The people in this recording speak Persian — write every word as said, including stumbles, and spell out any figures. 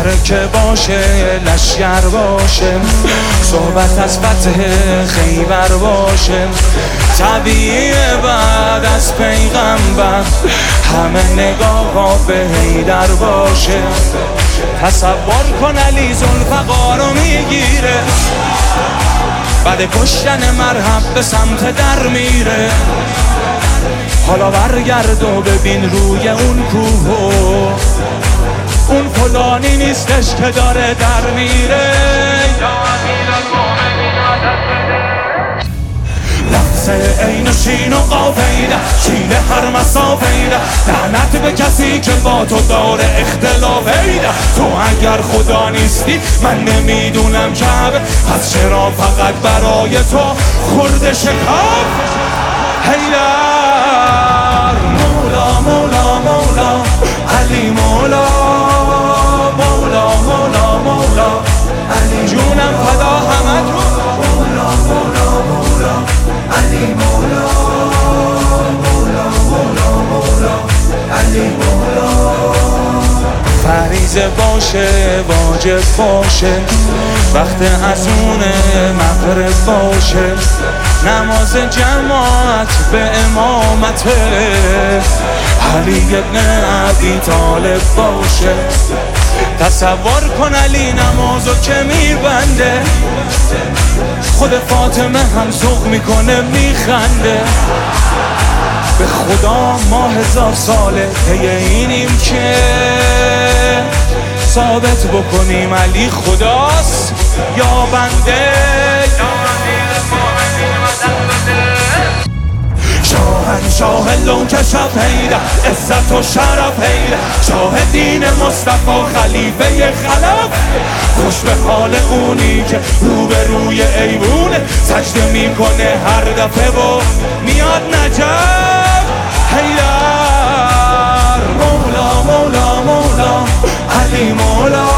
معرکه باشه لشگر باشه، صحبت از فتح خیبر باشه، طبیعیه بعد از پیغمبر همه نگاه ها به حیدر باشه. تصور کن علی ذوالفقار رو میگیره، بعد کشتن مرحب به سمت در میره. حالا برگرد و ببین روی اون کوه، اون فلانی نیستش که داره در میره. لفظ عین و شین و قافیده، شین هر مسافیده، لعنت به کسی که با تو داره اختلافیده. تو اگر خدا نیستی من نمیدونم کعبه، پس چرا فقط برای تو خورده شکاف؟ حیدر مولا مولا مولا علی مولا مولا مولا مولا علی جونم فدا همتون مولا مولا مولا علی مولا مولا مولا مولا علی مولا. فریضه باشه واجب باشه، وقت اذونه مغرب باشه، نماز جماعت به امامت علی ابن ابی طالب باشه. تصور کن علی نمازو که میبنده، خود فاطمه هم ذوق میکنه میخنده. به خدا ما هزار ساله پی اینیم که ثابت بکنیم علی خداست یا بنده. شاهنشاه لون کشف حیدر، عزت و شرف حیدر، شاه دین مصطفی خلیفه خلف. خوش به حال اونی که رو به روی ایوونه سجده میکنه هر دفعه و میاد نجف. حیدر مولا مولا مولا علی مولا